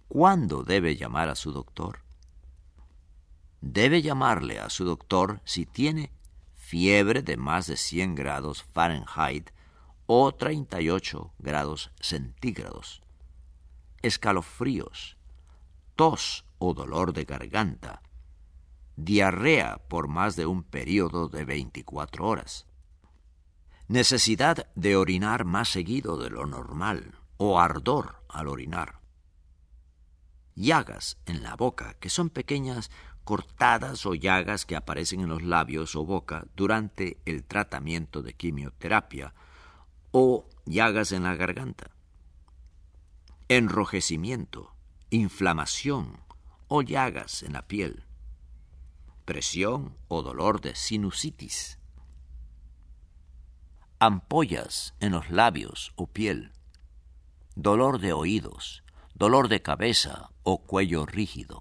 ¿Cuándo debe llamar a su doctor? Debe llamarle a su doctor si tiene fiebre de más de 100 grados Fahrenheit o 38 grados centígrados, escalofríos, tos o dolor de garganta, diarrea por más de un período de 24 horas, necesidad de orinar más seguido de lo normal o ardor al orinar, llagas en la boca, que son pequeñas cortadas o llagas que aparecen en los labios o boca durante el tratamiento de quimioterapia, o llagas en la garganta, enrojecimiento, inflamación o llagas en la piel, presión o dolor de sinusitis, ampollas en los labios o piel, dolor de oídos, dolor de cabeza o cuello rígido.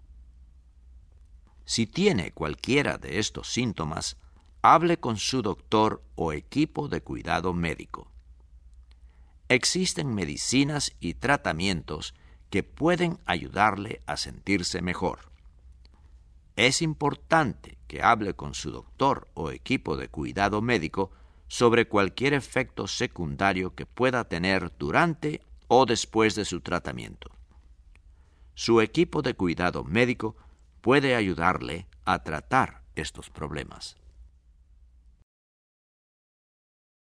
Si tiene cualquiera de estos síntomas, hable con su doctor o equipo de cuidado médico. Existen medicinas y tratamientos que pueden ayudarle a sentirse mejor. Es importante que hable con su doctor o equipo de cuidado médico sobre cualquier efecto secundario que pueda tener durante o después de su tratamiento. Su equipo de cuidado médico puede ayudarle a tratar estos problemas.